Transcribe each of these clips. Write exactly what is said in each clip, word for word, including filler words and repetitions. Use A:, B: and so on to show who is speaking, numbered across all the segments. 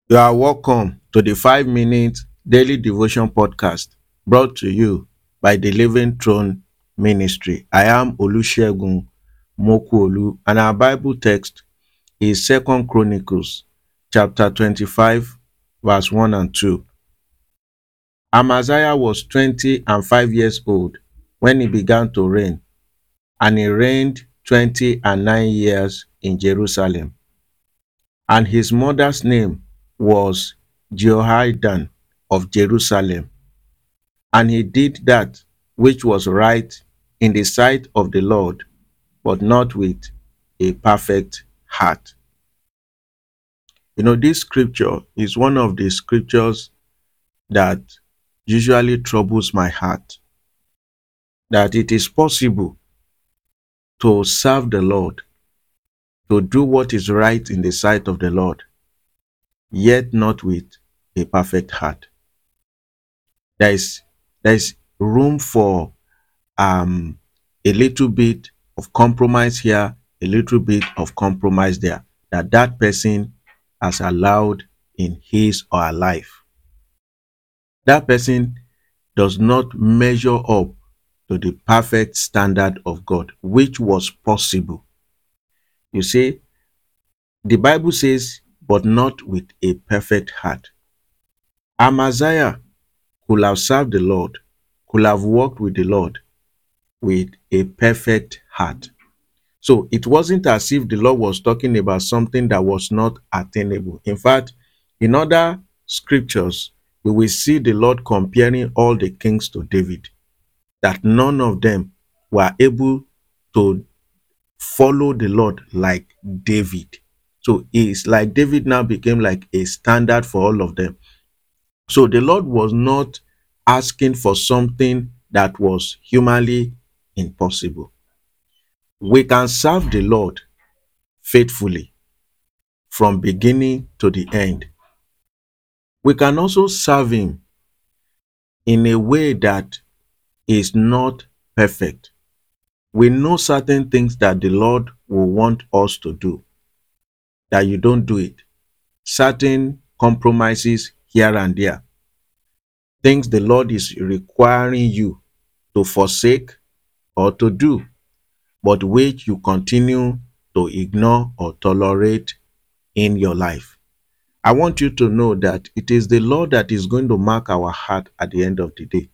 A: You are welcome to the five minute daily devotion podcast brought to you by the Living Throne Ministry. I am Olusegun Mokuolu, and our Bible text is Second Chronicles chapter twenty-five, verse one and two. Amaziah was twenty and five years old when he began to reign, and he reigned twenty and nine years in Jerusalem. And his mother's name was Jehoiadan of Jerusalem. And he did that which was right in the sight of the Lord, but not with a perfect heart. You know, this scripture is one of the scriptures that usually troubles my heart. That it is possible to serve the Lord, to do what is right in the sight of the Lord, yet not with a perfect heart. There is, there is room for um, a little bit of compromise here, a little bit of compromise there, that that person has allowed in his or her life. That person does not measure up to the perfect standard of God, which was possible. You see, the Bible says, but not with a perfect heart. Amaziah could have served the Lord, could have walked with the Lord with a perfect heart. So it wasn't as if the Lord was talking about something that was not attainable. In fact, in other scriptures, we will see the Lord comparing all the kings to David, that none of them were able to follow the Lord like David. So it's like David now became like a standard for all of them. So the Lord was not asking for something that was humanly impossible. We can serve the Lord faithfully from beginning to the end. We can also serve him in a way that is not perfect. We know certain things that the Lord will want us to do, that you don't do it. Certain compromises here and there. Things the Lord is requiring you to forsake or to do, but which you continue to ignore or tolerate in your life. I want you to know that it is the Lord that is going to mark our heart at the end of the day.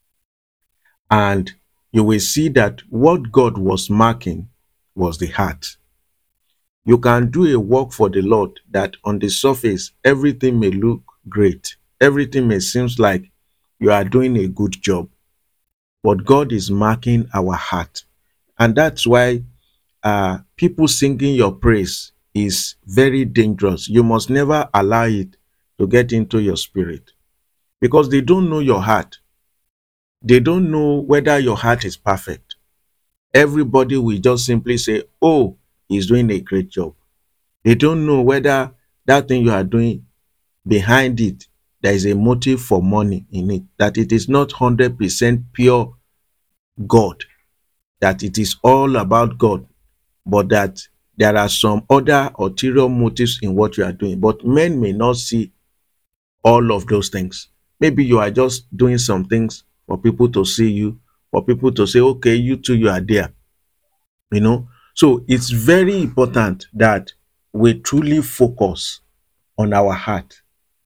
A: And you will see that what God was marking was the heart. You can do a work for the Lord that on the surface, everything may look great. Everything may seem like you are doing a good job. But God is marking our heart. And that's why uh, people singing your praise is very dangerous. You must never allow it to get into your spirit, because they don't know your heart. They don't know whether your heart is perfect. Everybody will just simply say, oh, he's doing a great job. They don't know whether that thing you are doing, behind it, there is a motive for money in it, that it is not one hundred percent pure God, that it is all about God, but that there are some other ulterior motives in what you are doing. But men may not see all of those things. Maybe you are just doing some things for people to see you, for people to say, okay, you too, you are there. You know, so it's very important that we truly focus on our heart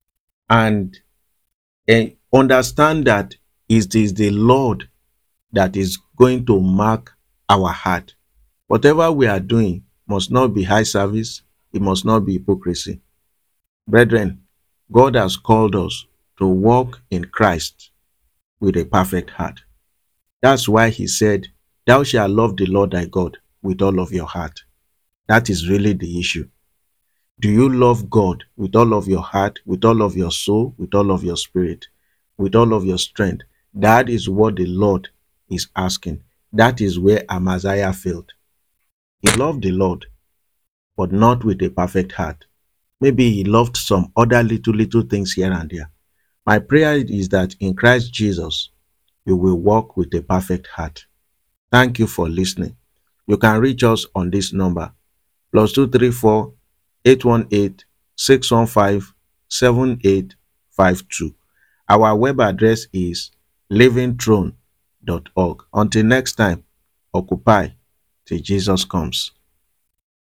A: and eh, understand that it is the Lord that is going to mark our heart. Whatever we are doing must not be high service, it must not be hypocrisy. Brethren, God has called us to walk in Christ with a perfect heart. That's why he said, thou shalt love the Lord thy God with all of your heart. That is really the issue. Do you love God with all of your heart, with all of your soul, with all of your spirit, with all of your strength? That is what the Lord is asking. That is where Amaziah failed. He loved the Lord, but not with a perfect heart. Maybe he loved some other little, little things here and there. My prayer is that in Christ Jesus, you will walk with a perfect heart. Thank you for listening. You can reach us on this number, plus two three four, eight one eight, six one five, seven eight five two. Our web address is living throne dot org. Until next time, occupy till Jesus comes.